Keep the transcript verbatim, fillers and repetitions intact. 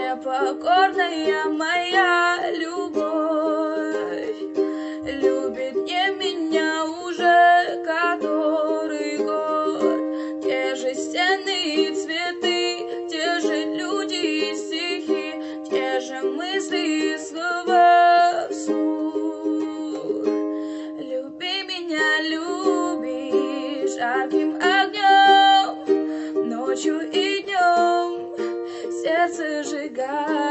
непокорная моя любовь любит не меня уже который год. Те же стены и цветы, те же люди и стихи, те же мысли и слова вслух. Люби меня, люби жарким огнем, ночью и днем сердце сжигай.